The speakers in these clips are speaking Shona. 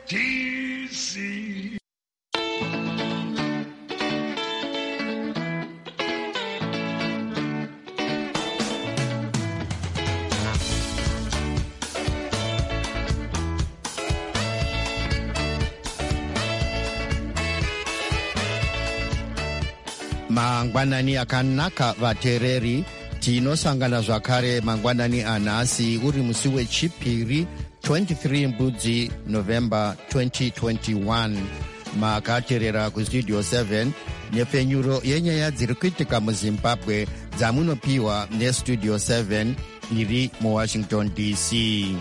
DC. Mangwanani akanaka vatereri, tinosangana zvakare mangwanani anhasi uri musi wechipiri 23 mbudzi November 2021. Makaterera kustudio 7 nepfenyuro yenyaya dziri kuitika muZimbabwe dzamunopiwa nestudio 7 iri muWashington DC.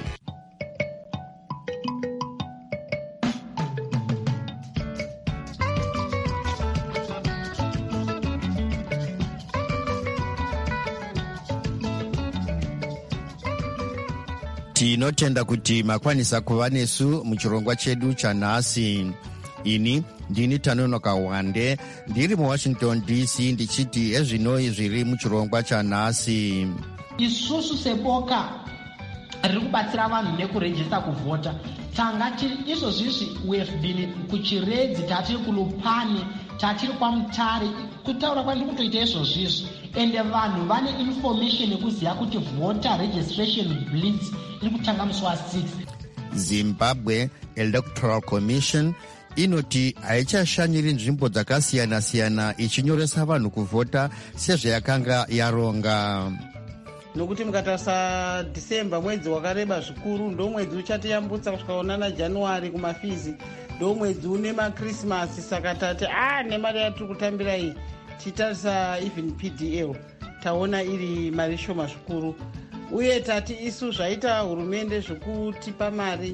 Tinotenda kuti makwanisa kuva nesu muchirongwa chedu chanhasi. Ini ndini Tanonoka Wande, ndiri muWashington DC, ndichiti ezvinoi zviri muchirongwa chanhasi. Isusu seboka riri kubatsira vanhu nekurejista kuvhota. Tanga izvozvizvi we have been kuchiredzi, tatiri kuLupane, tatiri kwaMutare, kutaura kwandiri kutoita izvozvizvi. Ende vanhu vane information yekuziva kuti voter registration blitz iri kutanga musi wa6. Zimbabwe Electoral Commission inoti haichashanyiri nzvimbo dzakasiyana-siyana ichinyoresa vanhu kuvhota sezvayakanga yaronga. Nokuti mukatarisa December mwedzi wakareba zvikuru, ndo mwedzi uchatiyambutsa kusvikaona naJanuary kumafizi, ndo mwedzi une maKrismasi, saka tati nemari yatiri kutambira iyi titarisa even PDL taona iri mari shoma zvikuru, uye tati isu zvaita hurumende zvekutipa mari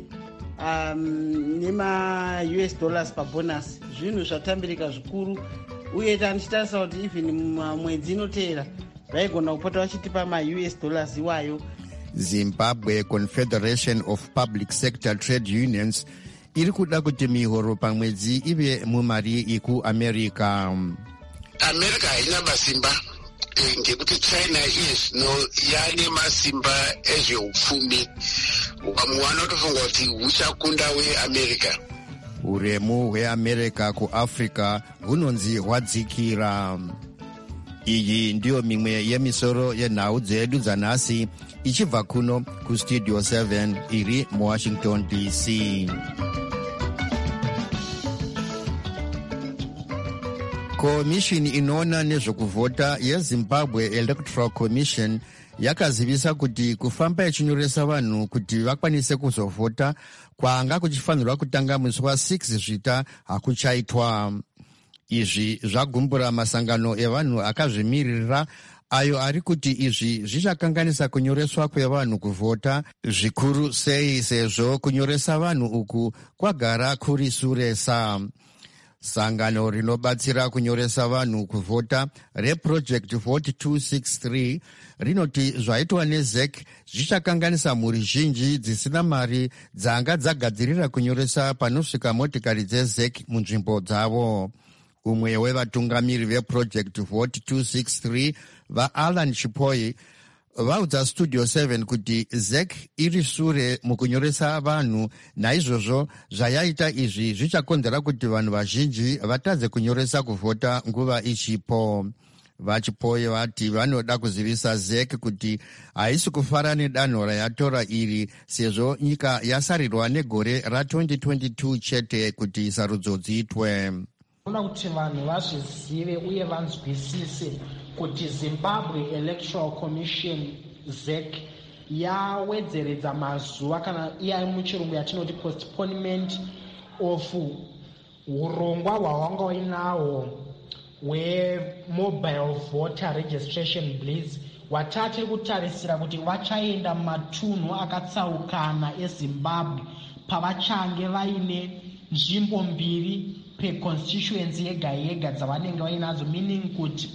nema US dollars pabonus zvinhu zvatambirika zvikuru, uye tichitarisa kuti even mwedzi inoteera vaigona kupota vachitipa ma-US dollars iwayo. Zimbabwe Confederation of Public Sector Trade Unions iri kuda kuti mihoro pamwedzi ive mumari yekuAmerica. America haina masimba ngekuti China izvino yane masimba ezveupfumi. Vamwe vanotofunga kuti huchakunda weAmerica. Uremu hweAmerica kuAfrica hunonzi hwadzikira. Iyi ndiyo mimwe yemisoro yenhau dzedu dzanhasi ichibva kuno kustudio 7 iri muWashington DC. Komishini inoona nezvekuvhota yeZimbabwe Electoral Commission yakazivisa kuti kufamba ichinyoresa vanhu kuti vakwanise kuzovhota kwanga kuchifanirwa kutanga musi wa6 Zvita hakuchaitwa. Izvi zvagumbura masangano evanhu akazvimirira ayo ari kuti izvi zvichakanganisa kunyoreswa kwevanhu kuvhota, zvikuru sei sezvo kunyoresa vanhu uku kwagara kuri suresa. Sangano rinobatsira kunyoresa vanhu kuvhota reProject Vote 263 rinoti zvaitwa neZEC zvichakanganisa mhuri zhinji dzisina mari dzanga dzagadzirira kunyoresa panosvika motikari dzeZEC munzvimbo dzavo. Umwe wevatungamiri veProject Vote 263 vaAlan Chipoi vaudza Studio 7 kuti ZEC iri sure mukunyoresa vanhu, naizvozvo zvayaita izvi zvichakonzera kuti vanhu vazhinji vatadze kunyoresa kuvhota nguva ichipo. VaChipoi vati vanoda kuzivisa ZEC kuti haisi kufara nedanho rayatora iri sezvo nyika yasarirwa negore ra2022 chete kuti sarudzo dziitwe. Toda kuti vanhu vazvizive uye vanzwisise kuti Zimbabwe Electoral Commission ZEC yawedzeredza mazuva kana iya muchirungu yatinoti postponement of urongwa hwawanga wainahwo hwemobile voter registration blitz watatiri kutarisira kuti vachaenda mumatunhu akatsaukana eZimbabwe pavachange vaine nzvimbo mbiri pe-constituency yega yega dzavanenge vainadzo, meaning kuti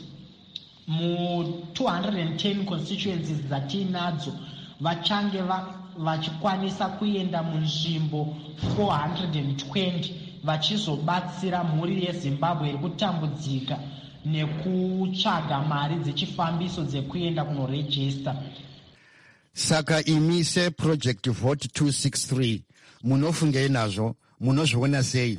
mu210 constituencies dzatiinadzo vachange vachikwanisa kuenda munzvimbo 420 vachizobatsira mhuri yeZimbabwe iri kutambudzika nekutsvaga mari dzechifambiso dzekuenda kunorejista. Saka imi seProject Vote 263 munofungei nazvo? munozviona sei?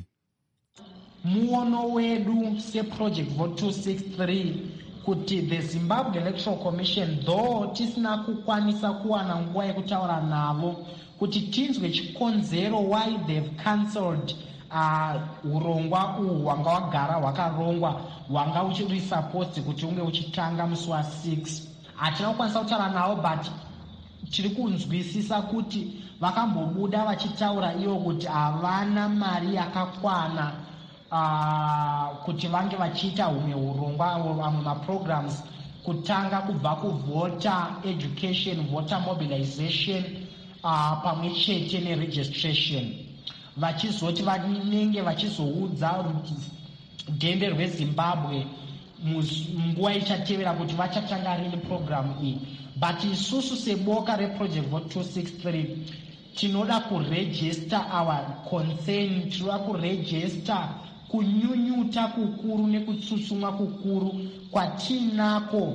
Muono wedu seproject vote 263 kuti the Zimbabwe Electoral Commission, though tisina kukwanisa kuwana nguva yekutaura navo kuti tinzwe chikonzero why they've cancelled urongwa uhu hwanga wagara hwakarongwa hwanga uchiri supposed kuti unge uchitanga musi wa6. Hatina kukwanisa kutaura navo, but tiri kunzwisisa kuti vakambobuda vachitaura ivo kuti havana mari yakakwana kuti vange vachiita humwe urongwa vamwe maprograms kutanga kubva kuvoter education, voter mobilization pamwe chete neregistration, vachizoti vanenge vachizoudza dhende rweZimbabwe nguva ichatevera kuti vachatanga rini program iyi. But isusu seboka reproject vote 263 tinoda kuregister our concern, tinoda kuregister kunyunyuta kukuru nekutsutsumwa kukuru kwatinako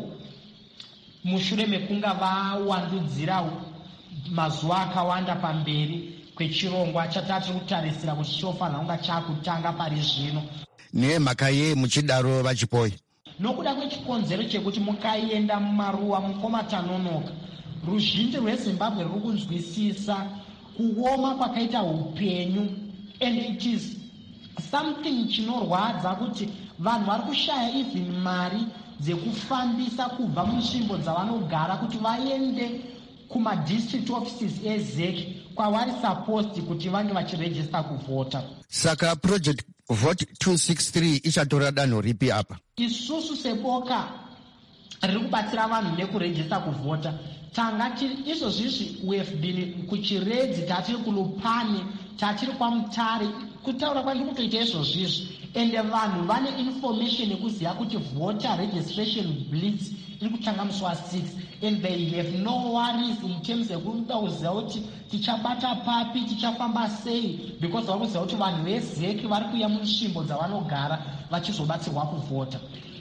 mushure mekunga vawandudzira mazuva akawanda pamberi kwechirongwa chatati kutarisira kuti chofanira kunga chakutanga pari zvino. Nemhaka yei muchidaro vachipoyi? Nokuda kwechikonzero chekuti mukaenda mumaruwa mukomatanonoka, ruzhinji rweZimbabwe ruri kunzwisisa kuoma kwakaita upenyu, and it is something chinorwadza kuti vanhu vari kushaya even mari dzekufambisa kubva munzvimbo dzavanogara kuti vaende kumadistrict offices eZEC kwavari supposed kuti vange vachiregista kuvhota. Saka project vote 263 ichatora danho ripi apa? Isusu seboka riri kubatsira vanhu nekuregista kuvhota tanga tiri izvozvizvi we have been kuchiredzi, tatiri kulupani, tatiri kwamutare, kutaura kwandiri kutoita izvozvizvi, ende vanhu vane information yekuziva kuti voter registration blitz iri kutanga musi wa6, and they have no worries in terms yekuda kuziva kuti tichabata papi, tichafamba sei, because vari kuziva kuti vanhu veZEC vari kuuya munzvimbo dzavanogara vachizobatsirwa kuvhota.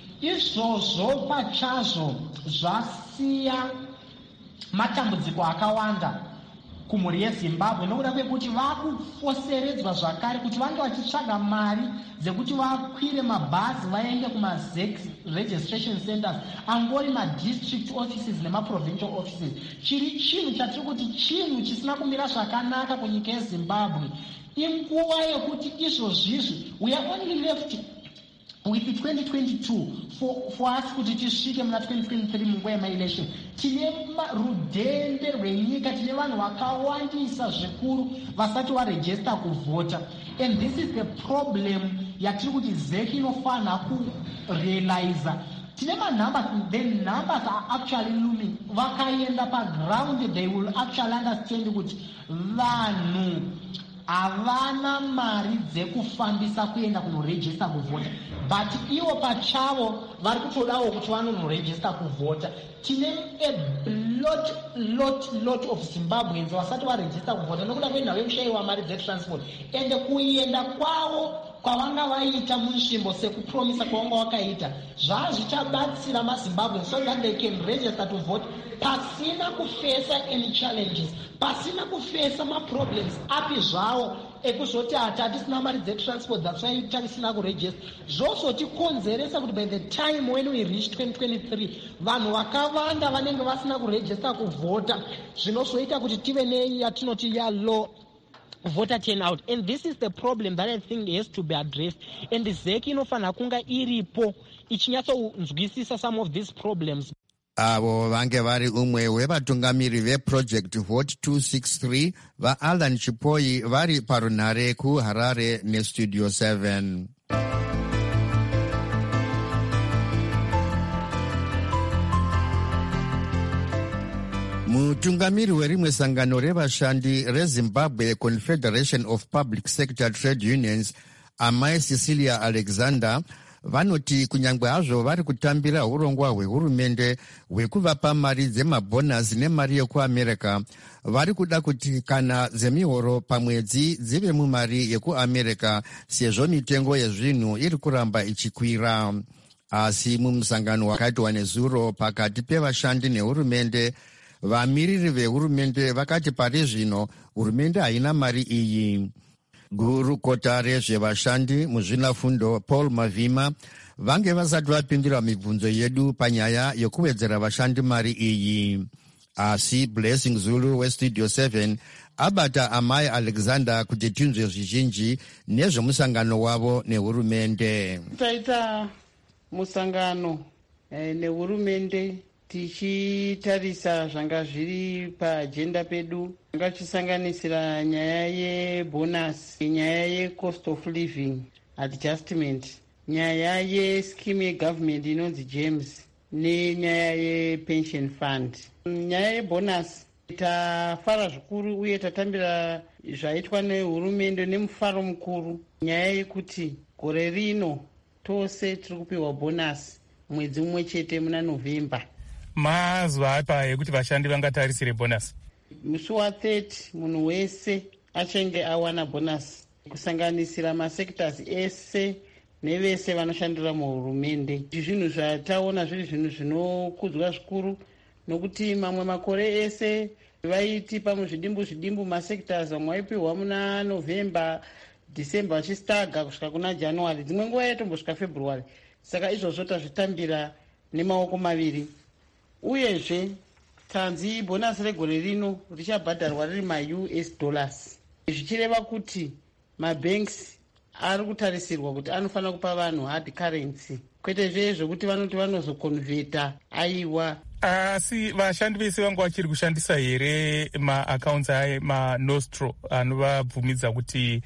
Izvozvo pachazvo zvasiya matambudziko akawanda kumhuri yeZimbabwe nokuda kwekuti vakufoseredzwa zvakare kuti vange vachitsvaga mari dzekuti vakwire mabhazi vaende kumaZEC registration centers, angori madistrict offices nemaprovincial offices. Chiri chinhu chatiri kuti chinhu chisina kumira zvakanaka kunyika yeZimbabwe. Inguva yekuti izvozvizvi we are only left with 2022 for us kuti tisvike muna 2023 munguva yemaelection. Tine rudhende rwenyika, tine vanhu vakawandisa zvikuru vasati varegista kuvhota, and this is the problem yatiri kuti ZEC inofanira kurealize. Tine manumbers, the numbers are actually looming. Vakaenda paground, they will actually understand kuti vanhu havana mari dzekufambisa kuenda kunoregista kuvhota, but ivo pachavo vari kutodawo kuti vanonoregista kuvhota. Tine a lot of Zimbabweans vasati varegista kuvhota nokuda kwenhau yekushayiwa mari dzetransport, ende kuenda kwavo kwavanga vaita munzvimbo sekupromisa kwavanga vakaita zvazvichabatsira maZimbabwe so that they can register to vote pasina kufesa any challenges, pasina kufesa maproblems api zvavo ekuzoti hatisina mari dzetransport, that's why tarisina kuregister. Zvozotikonzeresa kuti by the time when we reach 2023 vanhu vakawanda vanenge vasina kuregister kuvhota, zvinozoita kuti tive neyatinoti low voter turnout, and this is the problem that I think has to be addressed, and ZEC inofanira kunga iripo ichinyatsonzwisisa some of these problems. Avo vange vari umwe wevatungamiri veproject vote 263 vaAlan Chipoyi vari parunhare kuHarare nestudio 7. Mutungamiri werimwe sangano revashandi reZimbabwe Confederation of Public Sector Trade Unions, Amai Cecilia Alexander, vanoti kunyangwe hazvo vari kutambira urongwa hwehurumende hwekuvapa mari dzemabhonasi nemari yekuamerica, vari kuda kuti kana dzemihoro pamwedzi dzive mumari yekuamerica sezvo mitengo yezvinhu iri kuramba ichikwira. Asi mumusangano wakaitwa nezuro pakati pevashandi nehurumende, vamiriri vehurumende vakati pari zvino hurumende haina mari iyi. gurukota rezvevashandi muzvinafundo Paul Mavhima vange vasati vapindura mibvunzo yedu panyaya yokuwedzera vashandi mari iyi. Asi Blessing Zulu weStudio 7 abata amai Alexander kuti tinzwe zvizhinji nezvemusangano wavo nehurumende. Taita musangano nehurumende tichitarisa zvanga zviri paajenda pedu, zvanga chisanganisira nyaya yebonus, nyaya yecost of living adjustment, nyaya yescheme yegovernment inonzi James nenyaya yepension fund. Nyaya yebonus tafara zvikuru uye tatambira zvaitwa nehurumende nemufaro mukuru, nyaya yekuti gore rino tose tiri kupiwa bonus mwedzi mumwe chete muna November. Mazuva apa ekuti vashandi vangatarisire bonus musi wa30 munhu wese achange awana bonus, kusanganisira masectors ese nevese vanoshandira muhurumende. Zvinhu zvataona zviri zvinhu zvinokudzwa zvikuru, nokuti mamwe makore ese vaitipa muzvidimbu masectors, vamwe vaipiwa muna November, December vachistaga kusvika kuna January, dzimwe nguva yatombosvika February. Saka izvozvo tazvitambira nemaoko maviri. Uyezve tanzi bonus regore rino richabhadharwa riri ma-US dollars, zvichireva kuti mabanks ari kutarisirwa kuti anofanira kupa vanhu hard currency, kwete zvezvokuti vanoti vanozokonvheta aiwa. Asi vashandi vese vanga vachiri kushandisa here maaccounts maNostro anovabvumidza kuti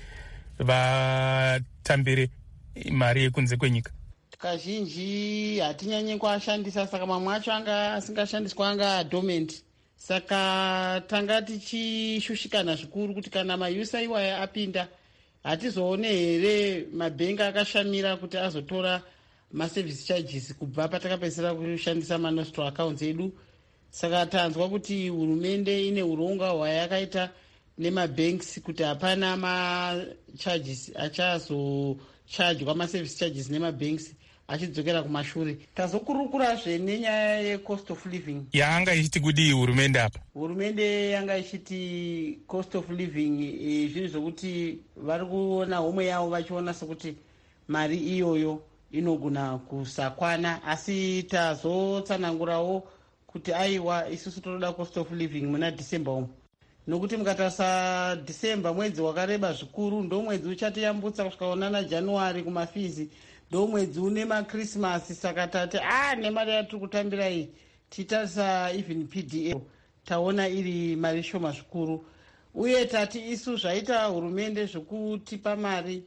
vatambire mari yekunze kwenyika? Kazhinji hatinyanyi kuashandisa, saka mamwe acho anga asingashandiswa anga dormant. Saka tanga tichishushikana zvikuru kuti kana mayusa iwaya apinda hatizoone here mabhengi akashamira kuti azotora maservice charges kubva patakapedzisira kushandisa maNostro accounts edu. Saka tanzwa kuti hurumende ine urongwa hwayakaita nemabanks kuti hapana macharges achazochajwa, maservice charges nemabanks achidzokera kumashure. Tazokurukurazve nenyaya yecost of living yanga ichiti kudi hurumende apa. Hurumende yanga ichiti cost of living zvinhu zvokuti vari kuona homwe yavo vachiona sekuti mari iyoyo inogona kusakwana, asi tazotsanangurawo kuti aiwa isusu toda cost of living muna December umu, nokuti mukatarisa December mwedzi wakareba zvikuru, ndo mwedzi uchatiyambutsa kusvika kuna January kumafizi, ndo mwedzi une maKrismasi. Saka tati nemari yatiri kutambira iyi titarisa even PDA taona iri mari shoma zvikuru, uye tati isu zvaita hurumende zvokutipa mari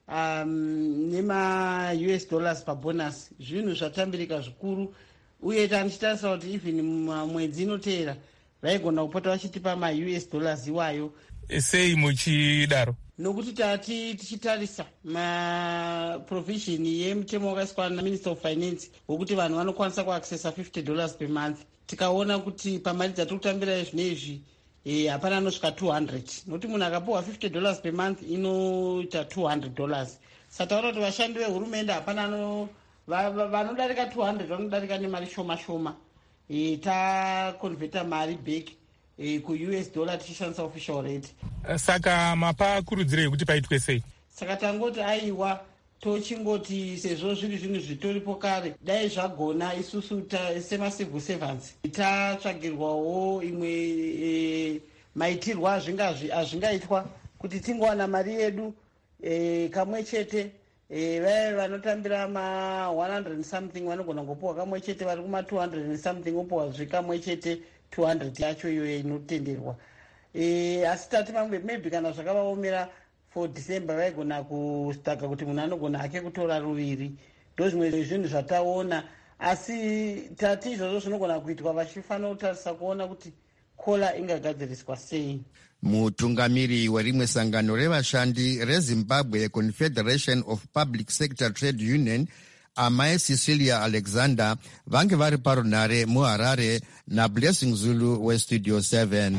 nema-US dollars pabonus zvinhu zvatambirika zvikuru, uye tanichitarisa kuti even mwedzi inoteera vaigona kupota vachitipa ma-US dollars iwayo. Sei muchidaro? Nokuti tati tichitarisa maprovision yemutemo wakaiswa naMinister of Finance wokuti vanhu vanokwanisa kuaccessa $50 per month, tikaona kuti pamari dzatiri kutambira zvinezvi hapana anosvika 200, nokuti munhu akapiwa $50 per month inoita $200. Sataura kuti vashandi vehurumende hapana vanodarika 200, vanodarika nemari shoma shoma. Takonvheta mari back ku-US dollar tichishandisa official rate. Saka mapa kurudziro yekuti paitwe sei? Saka tangoti aiwa tochingoti sezvo zviri zvinhu zvitoripo kare, dai zvagona isusu semacivil servants tatsvagirwawo imwe maitirwa azvingaitwa kuti tingowana mari yedu kamwe chete. Vaya vanotambira ma100 something vanogona ngopuwa kamwe chete, vari kuma200 something opuwa zvekamwe chete 200 yacho iyoyo inotenderwa. Asi tati mamwe maybe kana zvakavaomera for December vaigona kustaka kuti munhu anogona hake kutora ruviri. Ndo zvimwe zvinhu zvataona, asi tati izvozvo zvinogona kuitwa vachifanira kutarisa kuona kuti kola ingagadziriswa sei. Mutungamiri werimwe sangano revashandi reZimbabwe Confederation of Public Sector Trade Union, amai Cecilia Alexander, vange vari parunhare muHarare naBlessing Zulu weStudio 7.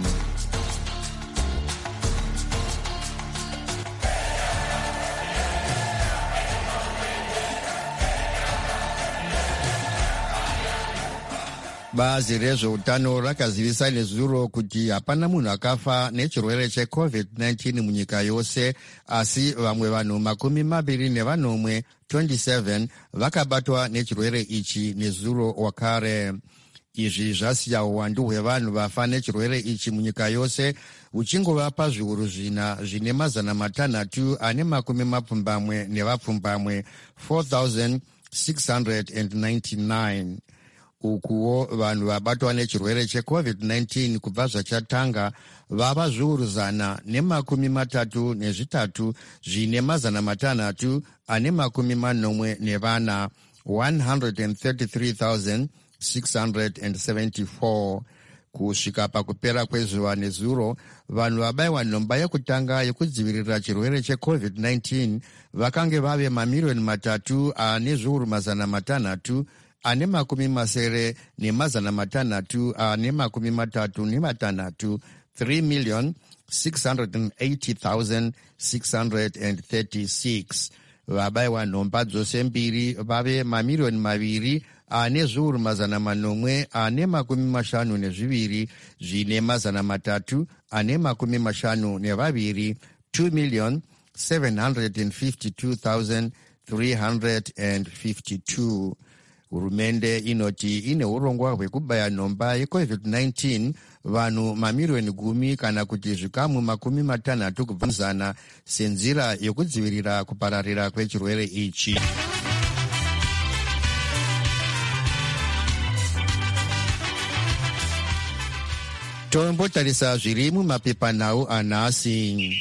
Bazi rezveutano rakazivisa nezuro kuti hapana munhu akafa nechirwere cheCovid-19 munyika yose, asi vamwe vanhu 27 vakabatwa nechirwere ichi nezuro wakare. Izvi zvasiya uwandu hwevanhu vafa nechirwere ichi munyika yose uchingova pazviuru zvina zvine 670 4,699. Ukuwo vanhu vabatwa nechirwere cheCovid-19 kubva zvachatanga vava zviuru 133 zvine 644 133,674. Kusvika pakupera kwezuva nezuro, vanhu vabayiwa nhomba yekutanga yekudzivirira chirwere cheCovid-19 vakange vave 3,3,636,633 3,680,636. Vabayiwa nhomba dzose mbiri vave 2,852,352 zvine 352 2,752,352. Hurumende inoti ine urongwa hwekubaya nhomba yeCovid-19 vanhu 10,000,000 kana kuti zvikamu 60 kubvunzana senzira yokudzivirira kupararira kwechirwere ichi. Tombotarisa zviri mumapepanhau anhasi.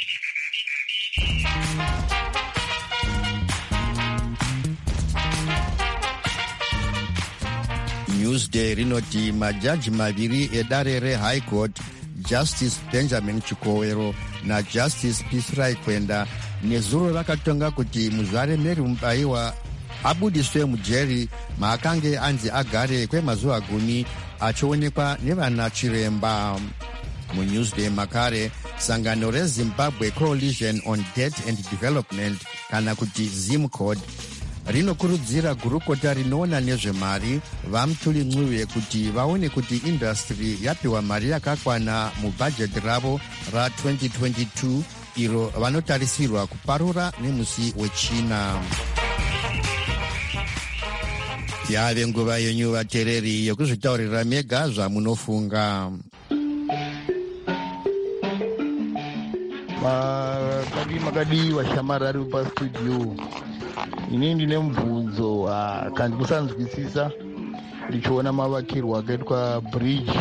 Newsday rinoti majaji maviri edare reHigh Court, Justice Benjamin Chikowero naJustice Pisrai Kwenda, nezuro vakatonga kuti Muzvare Mary Mubayiwa abudiswe mujeri maakange anzi agare kwemazuva 10 achionekwa nevana chiremba. MuNewsday makare, sangano reZimbabwe Coalition on Debt and Development kana kuti ZimCOD rinokurudzira gurukota rinoona nezvemari vaMutuli Ncube kuti vaone kuti industry yapiwa mari yakakwana mubhajeti ravo ra2022 iro vanotarisirwa kuparura nemusi wechina. Yave nguva yenyu vatereri yokuzvitaurira mega zvamunofunga. Makadiwa shamarari pastudio. Ini ndine mubvunzo kandi kusanzwisisa ndichiona mavakirwo akaitwa bridge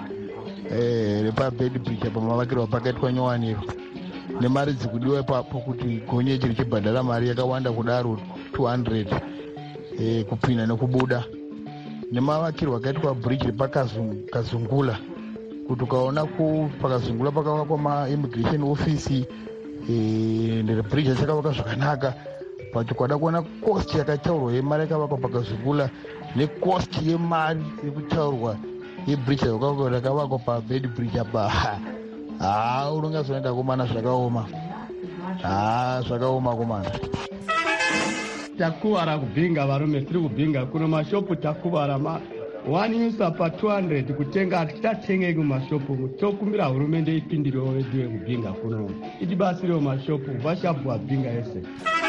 repabed bridge apa mavakirwo pakaitwa Nyowaniro nemari dzikudiwa ipapo kuti gonyechi richibhadhara mari yakawanda kudaro 200 kupinda nekubuda, nemavakirwo akaitwa bridge repakazungula kuti ukaona pakazungula pakavakwa maimmigration office bridge chakavaka zvakanaka pachikwada kuona cost yakataurwa yemari yakavakwa pakazungula necost yemari yekutaurwa yebridge yakavakwa pabed bridge apa unonga zoenda komana zvakaoma zvakaoma komana. Takuvara kubhinga varume, tiri kubhinga kuno mashopu takuvara wanyusa pa 200 kutenga titatenge kumashopu tokumbira hurumende ipindirewo vedu vekubhinga kuno itibasirewo mashopu vashapu wabhinga ese.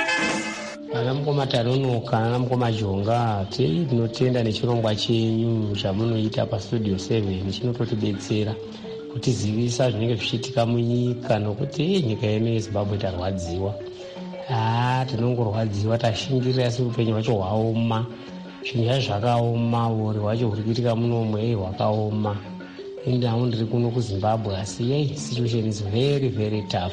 Ana mukoma Tarunuka, ana mukoma Jonga, tinotenda nechirongwa chenyu chamunoita pastudio 7 chinototidetsera kutizivisa zvinenge zvichiitika munyika nokuti nyika yedu yeZimbabwe tarwadziwa. Tinongorwadziwa tashingirira asi upenyu hwacho hwaoma, zvinhu zvakaoma, uri hwacho huri kuitika munomwe hwakaoma. Indau ndiri kuno kuZimbabwe asi situation is very very tough.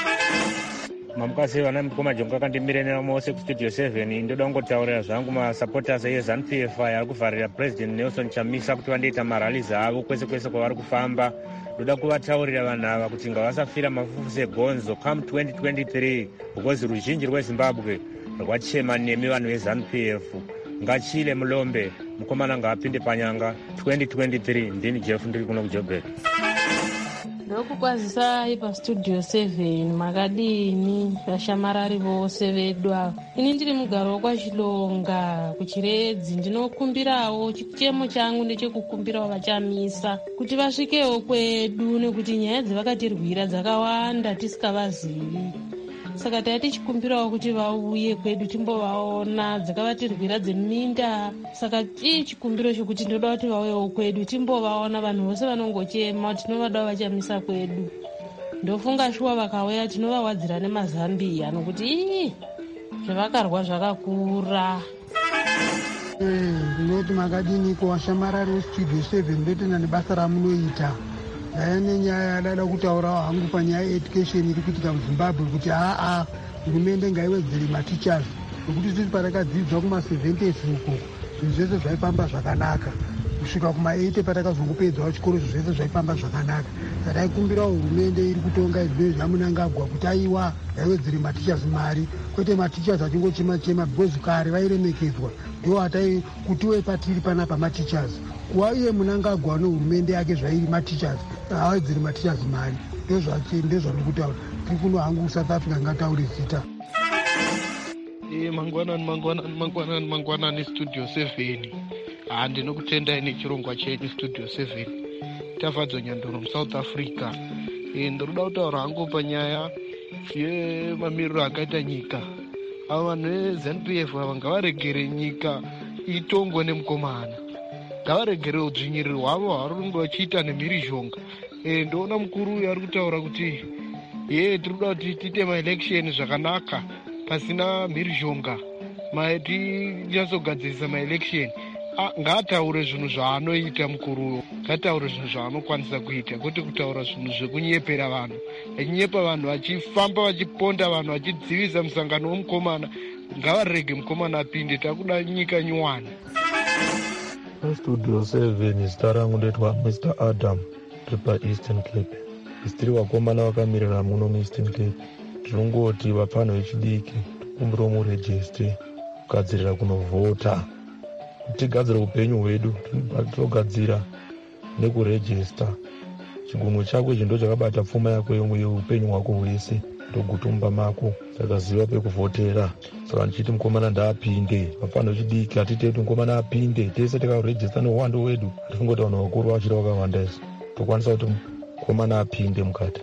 Mamukasi vana mukoma Jonga kandimirenera mose kustudio 7 ndoda kungotaurira zvangu masupporters eZANU-PF ari kuvharira President Nelson Chamisa kuti vandoita maralizi avo kwese kwese kwavari kufamba. Ndoda kuvataurira vanhu ava kuti ngavasafira mafufu segonzo come 2023 because ruzhinji rweZimbabwe rwachema nemi vanhu veZANU-PF. Ngachile Mulombe mukomana ngaapinde panyanga 2023. Ndini Jeff ndiri kuno kuJoburg. Ndokukwazisai pastudio 7 makadini vashamarari vose vedu ava. Ini ndiri mugaro kwaChilonga kuChiredzi. Ndinokumbirawo chichemo changu ndechekukumbirawo vachamisa kuti vasvikewo kwedu, nekuti nyaya dzavakatirwira dzakawanda tisikavazivi. Saka taiti chikumbirawo kuti vauye kwedu timbovaona, dzakavatirwira dzeminda. Saka chikumbiro chokuti ndoda kuti vauyewo kwedu timbovaona. Vanhu vose vanongochema tinovadawo vachamisa kwedu. Ndofunga shuwa vakauya tinovawadzira nemazambiya nokuti zvavakarwa zvakakura. Ndinoti makadini kuwashamarari westudio 7 ndotenda nebasa ramunoita. Ndaya nenyaya dada kutaurawo hangu panyaya education iri kuitika muZimbabwe kuti hurumende ngaiwedzere matichers, nokuti tisi patakadzidzwa kuma70s uko zvinhu zvese zvaifamba zvakanaka, kusvika kuma80 patakazongopedzwawo chikoro zvese zvaifamba zvakanaka. Saka taikumbirawo hurumende iri kutonga izvino zvamunangagwa kuti aiwa ngaiwedzere matichers mari, kwete matichers achingochema-chema, because kare vairemekedzwa. Ndo hatai kutiwe patiri panapa matichers waiye munangagwa nehurumende yake zvairi matichers awedzeri matichers mari. Ndozvanokutaura tiri kuno hangu South Africa ngataure zita. Mangwanani studio 7. Ndinokutendai nechirongwa chenyu studio 7. Tafadzwa Nyandoro muSouth Africa. Ndinoda kutaura hangu panyaya yemamiriro akaita nyika. Ava vanhu veZANU-PF ava ngavaregere nyika itongwe nemukomana. Ngavaregere udzvinyiriri hwavo hwavanenge vachiita nemhirizhonga. Ndoona mukuru uyu ari kutaura kuti tirikuda kuti tiite maelection zvakanaka pasina mhirizhonga, tinyatsogadzirisa maelection. Ngaataure zvinhu zvaanoita mukuru uyo, ngaataure zvinhu zvaanokwanisa kuita, kwete kutaura zvinhu zvekunyepera vanhu, vachinyepa vanhu, vachifamba vachiponda vanhu, vachidzivisa musangano womukomana. Ngavarege mukomana apinde, takuda nyika nyuwani. Studio 7 zita rangu ndoitwa Mr. Adam, tiri paEastern Cape. Tiri vakomana vakamirira muno muEastern Cape. Tinongoti vapano vechidiki tikumbirawo murejiste kugadzirira kunovhota, tigadzire upenyu hwedu, tinogadzira nekurejista. Chigunwe chako ichi ndo chakabata pfuma yako yeupenyu hwako hwese, ndogutumba mako, saka ziva pekuvhotera. Saka ndichiti mukomana ndaapinde, vapano vechidiki hatiteiti mukomana apinde, tese tikarejista neuhwando hwedu. Hatifunga kuti vanhu vakuru vachira vakawanda isu, tokwanisa kuti mukomana apinde mukati.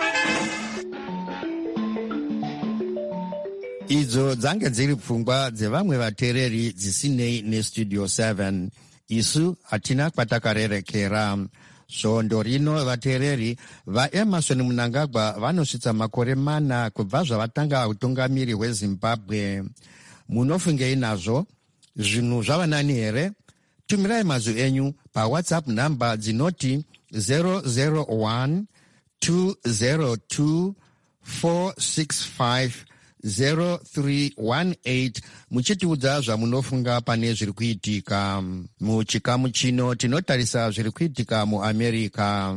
Idzo dzange dziri pfungwa dzevamwe vateereri dzisinei nestudio 7. Isu hatina kwatakarerekera. Svondo rino vateereri vaEmerson Mnangagwa vanosvitsa makore 4 kubva zvavatanga utungamiri hweZimbabwe. Munofungei nazvo? Zvinhu zvava nani here? Tumirai mazwi enyu paWhatsApp namba dzinoti 001 202 465 0318 muchitiudza zvamunofunga pane zviri kuitika. Muchikamu chino tinotarisa zviri kuitika muAmerica.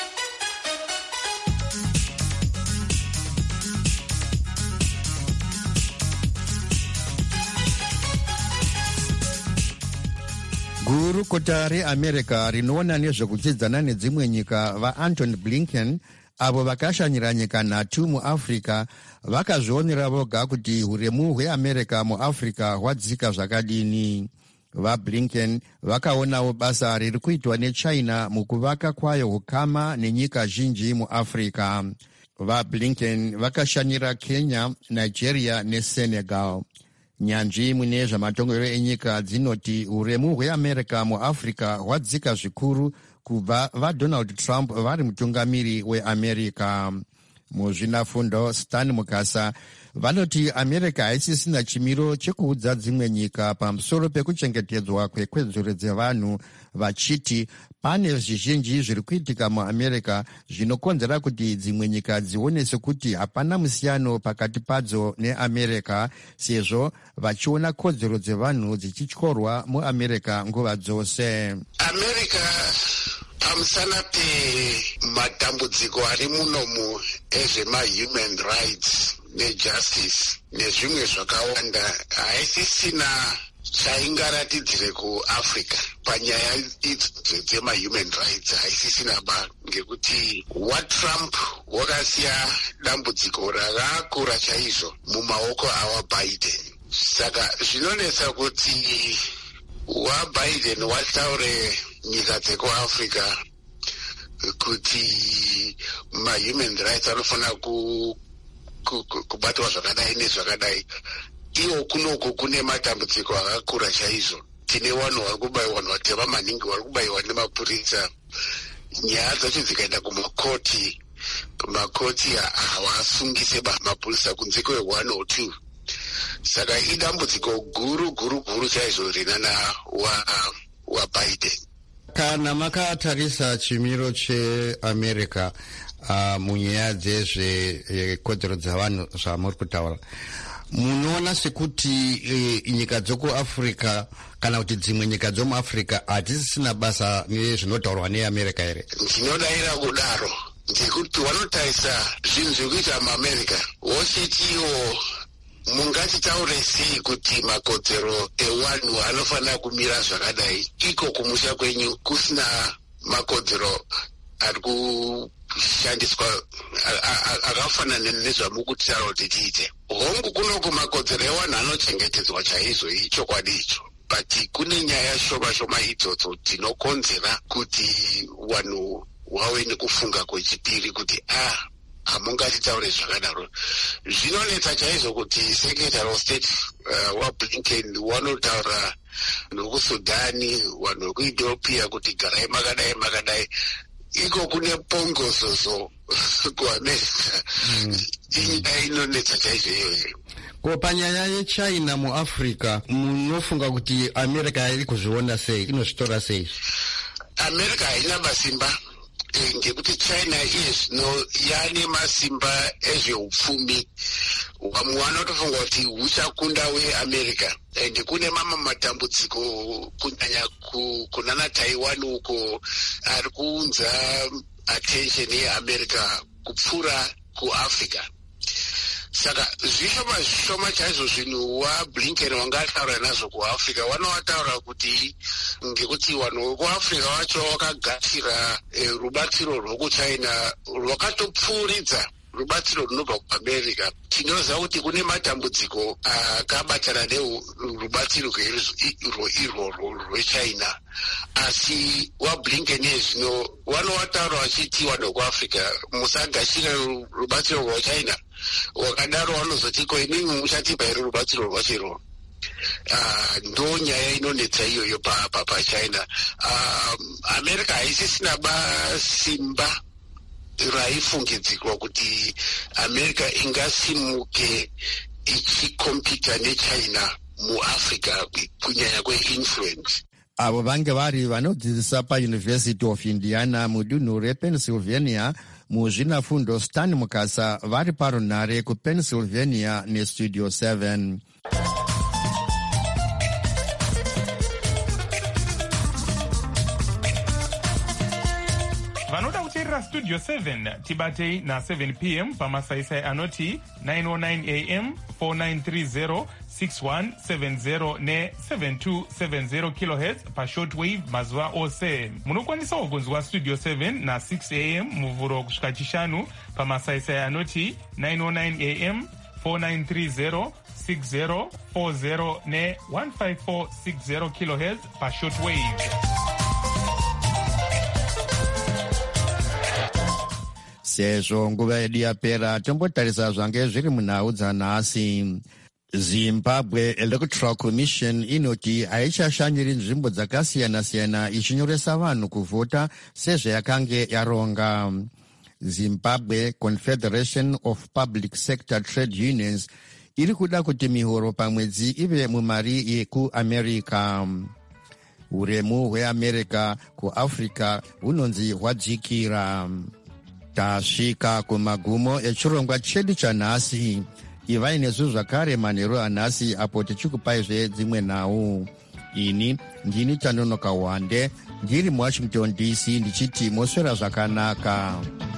Gurukota reAmerica rinoona nezvekuchidzana nedzimwe nyika vaAntony Blinken, avo vakashanyira nyika 3 muAfrica, vakazvionera voga kuti huremu hweAmerica muAfrica hwadzika zvakadini. VaBlinken vakaonawo basa riri kuitwa neChina mukuvaka kwayo hukama nenyika zhinji muAfrica. VaBlinken vakashanyira Kenya, Nigeria neSenegal. Nyanzvi mune zvamatongerero enyika dzinoti huremu hweAmerica muAfrica hwadzika zvikuru kubva vaDonald Trump vari mutungamiri weAmerica. Muzvinafundo Stan Mukasa vanoti America haisisina chimiro chekuudza dzimwe nyika pamusoro pekuchengetedzwa kwekodzero dzevanhu, vachiti pane zvizhinji zviri kuitika muAmerica zvinokonzera kuti dzimwe nyika dzione sekuti hapana musiyano pakati padzo neAmerica, sezvo vachiona kodzero dzevanhu dzichityorwa muAmerica nguva dzose. America pamusana pematambudziko ari munomu ezvema-human rights nejustice nezvimwe zvakawanda haisisina chaingaratidzire kuafrica panyaya idzodzo dzemahuman rights haisisina ba, ngekuti watrump wakasiya dambudziko rakakura chaizvo mumaoko awabiden. Saka zvinonetsa kuti waBiden wataure nyika dzekuafrica kuti mahuman rights anofanira kubatwa zvakadai nezvakadai. Iwo kunoko kune matambudziko akakura chaizvo. Tine vanhu vari kubayiwa, vanhu vatema maningi vari kubayiwa nemapurisa. Nyaya dzacho dzikaenda kumakoti, makoti havasungise mapurisa kunze kwe1 or 2. Saka idambudziko guru chaizvo rinana waBiden. Kana makatarisa chimiro cheAmerica munyaya dzezvekodzero dzavanhu zvamuri kutaura, munoona sekuti nyika dzekuafrica kana kuti dzimwe nyika dzomuafrica hatisisina basa nezvinotaurwa neAmerica here? Ndinodavira kudaro ngekuti vanotarisa zvinhu zvekuita muAmerica vochitiwo mungatitaure sei kuti makodzero ewanhu anofanira kumira zvakadai iko kumusha kwenyu kusina makodzero ari kushandiswa akafanana nezvamukutaura kuti tiite. Hongu kunoko makodzero ewanhu anochengetedzwa chaizvo, ichokwadi icho, but kune nyaya shoma idzodzo dzinokonzera kuti wanhu wave nekufunga kwechipiri kuti hamungatitaure zvakadaro. Zvinonetsa chaizvo kuti secretary of state waBlinken wanotaura nokusudhani, vanhu vekuethiopia kuti garai makadai iko kune pongozozo kuAmerica. Inyaya inonetsa chaizvo iyoyo. Ko panyaya yeChina muAfrica munofunga kuti America iri kuzviona sei, inozvitora sei? America haina masimba ngekuti China iye zvino yaane masimba ezveupfumi. Vamwe vanotofunga kuti huchakunda weAmerica, and kune mamwe matambudziko kunyanya kunana Taiwan uko ari kuunza attention yeAmerica kupfuura kuAfrica. Saka zvishoma chaizvo zvinhu waBlinken wanga ataura nazvo kuAfrica. Vanovataura kuti ngekuti vanhu vekuAfrica vacho vakagashira rubatsiro rwekuChina rwakatopfuuridza rubatsiro runobva kuAmerica. Tinoziva kuti kune matambudziko akabatana nerubatsiro irworwo rweChina, asi waBlinken zvino vanovataura vachiti vanhu vekuAfrica musagashira rubatsiro rwaChina, wakadaro vanozoti ko inini muchatipa here rubatsiro rwachiro. Ndo nyaya inonetsa iyoyo paChina. America haisisina simba raifungidzirwa kuti America ingasimuke ichikompita neChina muAfrica kunyanya kweinfluence. Avo vange vari vanodzidzisa paUniversity of Indiana mudunhu rePennsylvania muzvinafundo Stan Mukasa vari parunhare kuPennsylvania neStudio 7. Vanoda kuteerera Studio 7 tibatei na7 p.m. pamasaisai anoti 909 am 4930 6170 ne7270 kHz pashortwave mazuva ose. Munokwanisawo kunzwa Studio 7 na6 am muvhuro kusvika chishanu pamasaisai anoti 909 am 4930 6040 ne15460 kHz pashortwave. Sezvo nguva yedu yapera, tombotarisa zvange zviri munhau dzanhasi. Zimbabwe Electoral Commission inoti haichashanyiri nzvimbo dzakasiyana-siyana ichinyoresa vanhu kuvhota sezvayakange yaronga. Zimbabwe Confederation of Public Sector Trade Unions iri kuda kuti mihoro pamwedzi ive mumari yekuAmerica. Uremu hweAmerica kuAfrica hunonzi hwadzikira. Tasvika kumagumo echirongwa chedu chanhasi. Ivai nesu zvakare manheru anhasi apo tichikupaizve dzimwe nhau. Ini ndini Tanonoka Wande ndiri muWashington DC ndichiti moswera zvakanaka.